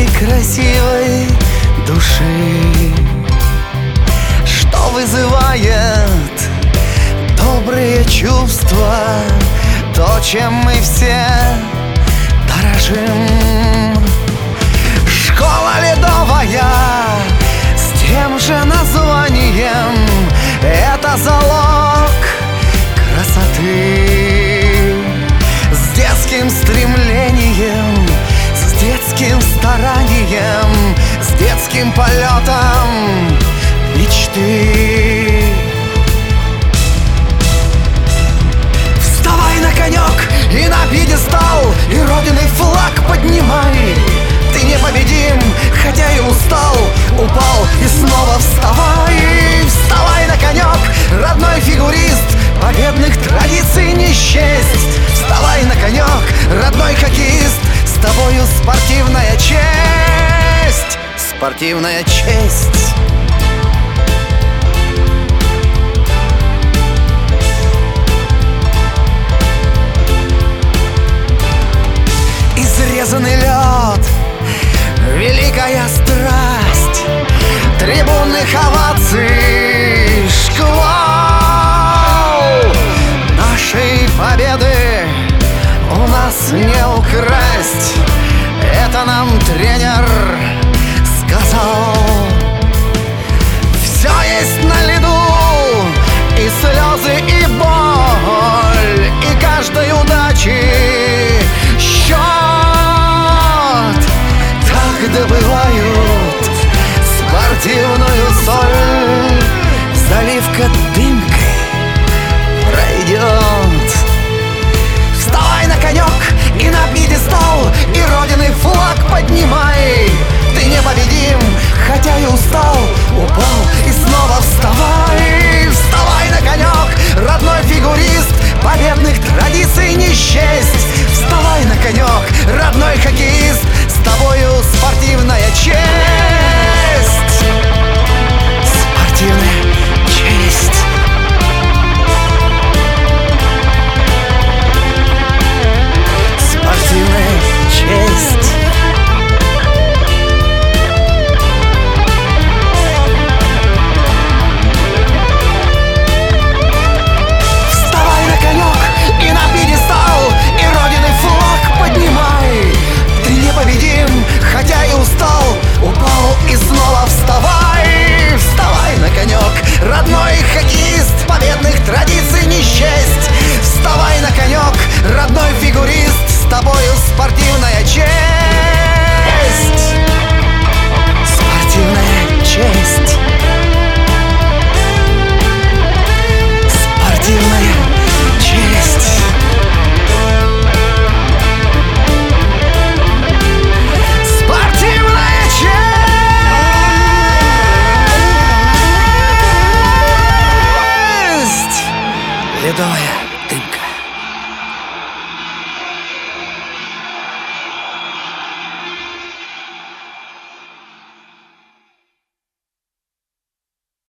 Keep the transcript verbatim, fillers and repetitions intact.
самой красивой души, что вызывает добрые чувства, то, чем мы все дорожим. Школа ледовая с тем же названием — это залог красоты. С детским стремлением, с детским старанием, с детским полетом мечты. Вставай на конек и на пьедестал, и родины флаг поднимай. Ты непобедим, хотя и устал, упал и снова вставай. Вставай на конек, родной фигурист, победных традиций не счесть. Вставай на конек, родной хоккеист, с тобою спортивная честь, спортивная честь. Изрезанный лед, великая страсть, трибунных оваций шквал. Нашей победы у нас не украсть, это нам тренер сказал. Все есть на льду, и слезы, и боль, и каждой удачи счет. Так добывают спортивную соль, заливка дымкой пройдет. Вставай на конек и на пьедестал, и родины флаг поднимай. Ты непобедим, хотя и устал, упал и снова вставай. Вставай на конек, родной фигурист, победных традиций не счесть. Вставай на конек, родной хоккеист, с тобою спортивная честь, спортивная честь. Спортивная честь. Вставай на конек и на пьедестал, и родины флаг поднимай. Ты непобедим, хотя и устал, упал и снова вставай. Вставай на конек, родной хоккеист, победных традиций не счесть. Вставай на конек, родной фигурист, с тобою спортивная честь, спортивная честь, спортивная честь. Спортивная честь. Ледовая